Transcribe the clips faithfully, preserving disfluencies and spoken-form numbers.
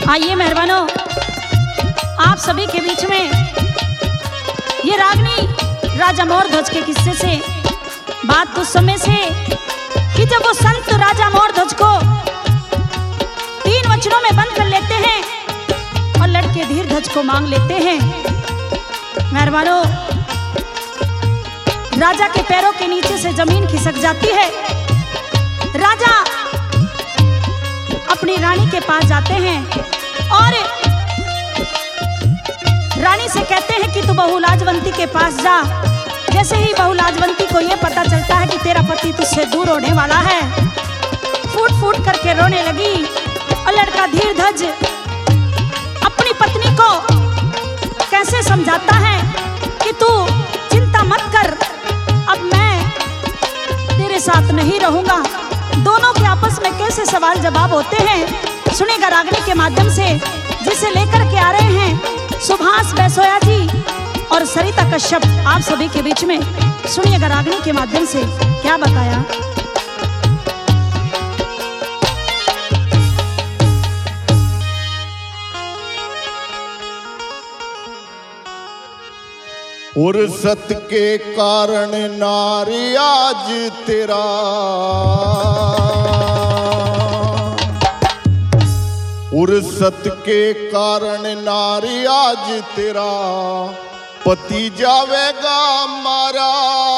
आइए मेहरबानों, आप सभी के बीच में ये रागनी राजा मोरध्वज के किस्से से बात उस समय से कि जब वो संत राजा मोरध्वज को तीन वचनों में बंद कर लेते हैं और लड़के धीरध्वज को मांग लेते हैं। मेहरबानों, राजा के पैरों के नीचे से जमीन खिसक जाती है। राजा अपनी रानी के पास जाते हैं और रानी से कहते हैं कि तू बहू लाजवंती के पास जा। जैसे ही बहू लाजवंती को यह पता चलता है कि तेरा पति तुझसे दूर होने वाला है, फूट फूट करके रोने लगी। और लड़का धीरध्वज अपनी पत्नी को कैसे समझाता है कि तू चिंता मत कर, अब मैं तेरे साथ नहीं रहूंगा। दोनों के आपस में कैसे सवाल जवाब होते हैं, सुनेगा रागनी के माध्यम से, जिसे लेकर के आ रहे हैं सुभाष बैसोया जी और सरिता कश्यप आप सभी के बीच में। सुनिएगा रागनी के माध्यम से क्या बताया। उर्सत के कारण नारी आज तेरा, उर्सत के कारण नारी आज तेरा पति जावेगा मारा।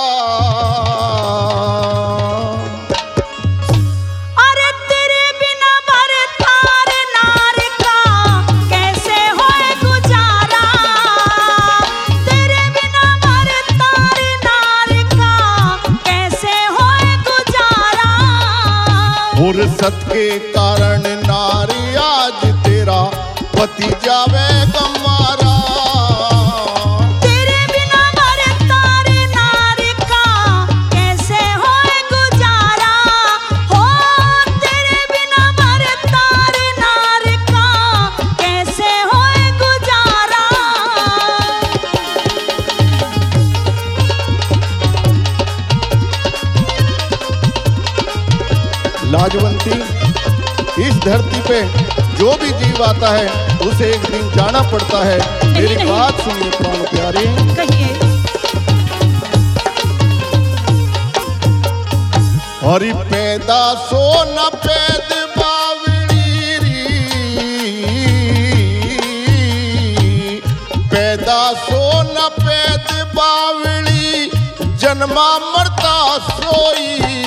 अरे तेरे बिना बरतार नार का कैसे होए गुजारा, तेरे बिना बरतार नार का कैसे होए गुजारा। उर्सत के कारण नारी आज तेरा पति जावेगा मारा। तेरे बिना बरतार नार का कैसे होए गुजारा, हो तेरे बिना बरतार नार का कैसे होए गुजारा। लाजवंती, इस धरती पे जो भी जीव आता है उसे एक दिन जाना पड़ता है। मेरी नहीं। बात सुनिए प्राण प्यारे, कहिए। हरि पैदा सो न पैद बावड़ी री, पैदा सो न पैद बावड़ी, जन्मा मरता सोई।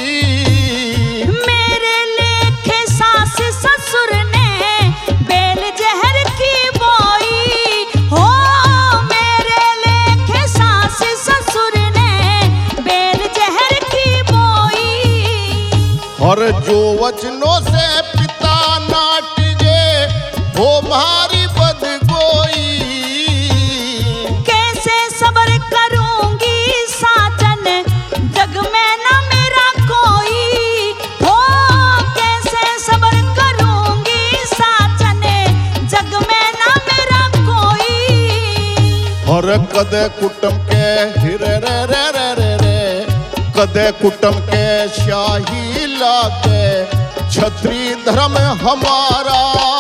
मेरे लेखे सास ससुर ने बेल जहर की बोई, हो मेरे लेखे सास ससुर ने बेल जहर की बोई। और जो वचनों से पिता नाट गे वो मारी बदगोई। कैसे सब्र करूंगी साजन जग में न मेरा कोई, हो कैसे सब्र करूंगी साजन जग में न मेरा कोई। और कदे कुटुम के हिरे रे रे रे रे रे, कदे कुटुम के शाही लागे छत्री धर्म हमारा।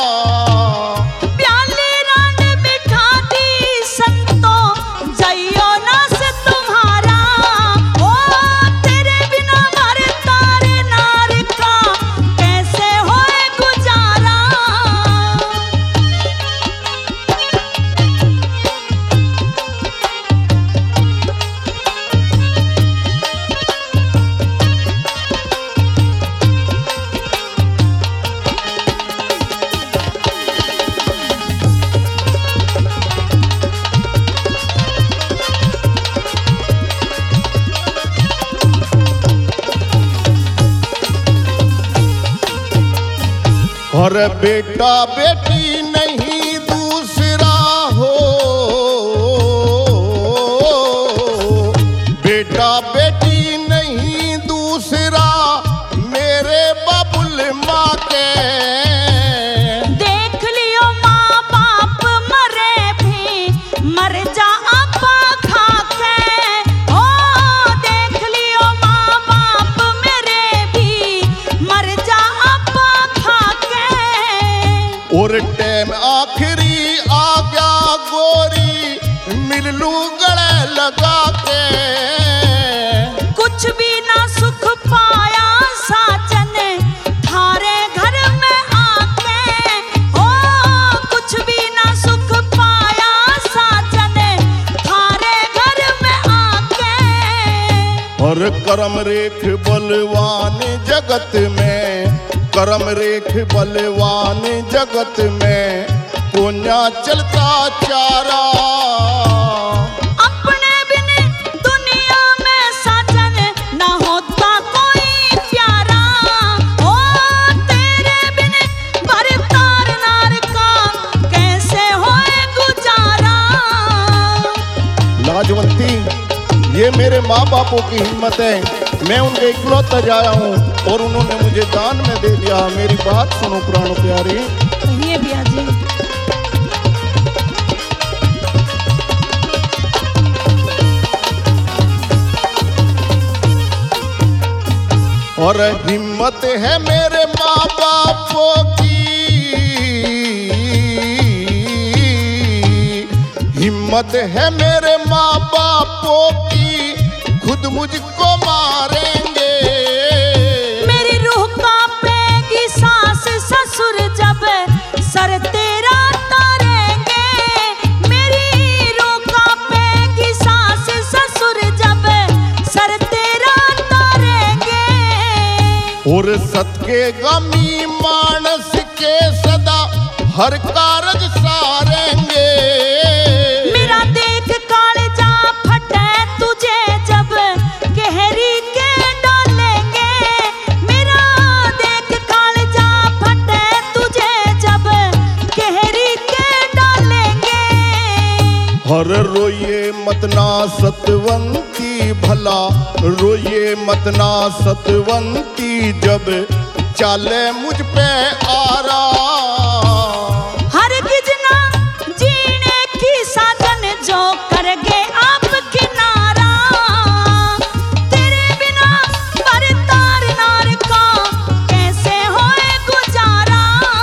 प्याली रान बिठा दी संतो जइयो ना से तुम्हारा, ओ तेरे बिना बरतार नार का कैसे होए गुजारा। और बेटा बेटी नहीं दूसरा हो, बेटा बेटी नहीं दूसरा मेरे बबुल माँ के। देख लियो माँ बाप मरे भी मर जा आपा खा के, ओ देख लियो माँ बाप मेरे भी मर जा आपा खा के। उरटे लगा के। कुछ भी ना सुख पाया साजन थारे घर में आके। ओ कुछ भी ना सुख पाया साजन थारे घर में आके। और करम रेख बलवान जगत में, करम रेख बलवान जगत में कोन्या चलता चारा। अपने बिन दुनिया में साजन ना होता कोई प्यारा। ओ तेरे बिन भरतार नार का कैसे होए गुजारा। लाजवंती, ये मेरे माँ बापों की हिम्मत है। मैं उनके इकलौता जाया हूँ और उन्होंने मुझे दान में दे दिया। मेरी बात सुनो प्राण प्यारी। कहिए भैया जी। और हिम्मत है मेरे माँ बापों की, हिम्मत है मेरे माँ बापों की, खुद मुझको मारेंगे। मेरी रूह कांपेगी सास ससुर जब सर तेरा तारेंगे। मेरी रूह कांपेगी सास ससुर जब सर तेरा तारेंगे। और सत के गमी मानस के सदा हर कारज सारेंगे। मेरा देख कालजा फटे तुझे जब गहरी के डालेंगे। मेरा देख कालजा फटे तुझे जब गहरी के डालेंगे। हर रोइए मतना सतवंती भला, रोइए मतना सतवंती जब चाले मुझ पे आरा। हर गिजना जीने की साजन जो करगे आप किनारा। तेरे बिना भरतार नार का कैसे होए गुजारा।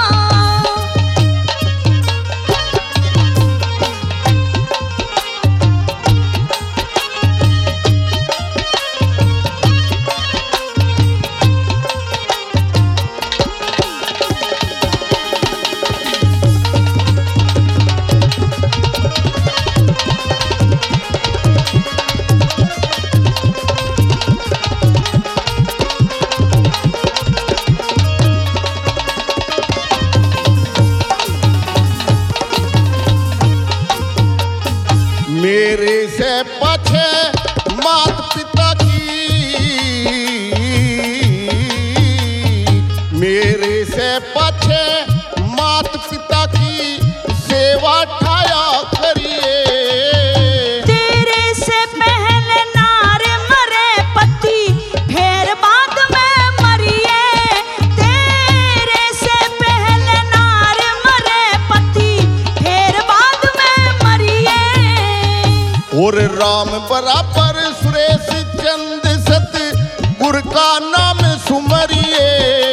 मेरे से पछे मात पिता की, मेरे से पछे मात पिता की सेवा ठाया करिए। तेरे से पहले नार मरे पति फिर बाद में मरिए। तेरे से पहले नार मरे पति फिर बाद में मरिए। और राम बराबर सुरेश चंद सत गुर का नाम सुमरिए।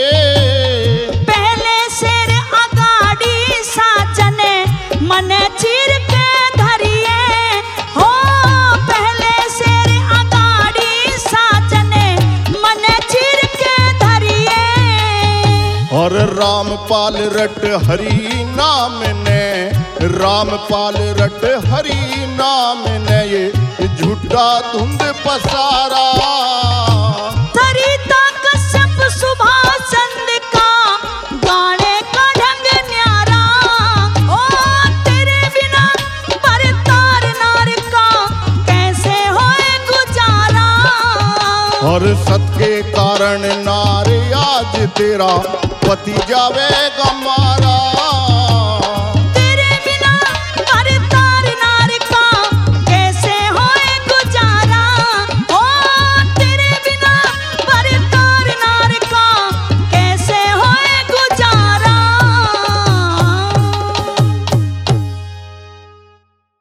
पहले शेर अगाड़ी साजने मन चीर के धरिए। हो पहले शेर अगाड़ी साजने मन चीर के धरिए। और रामपाल रट हरि नाम ने, रामपाल रट हरि नाम ने ये झूठा धुंध पसारा। सरिता कश्यप सुबह चंद का गाने का ढंग न्यारा। ओ तेरे बिना भरतार नार का कैसे होए गुजारा। और सत के कारण नार आज तेरा पति जावेगा मारा।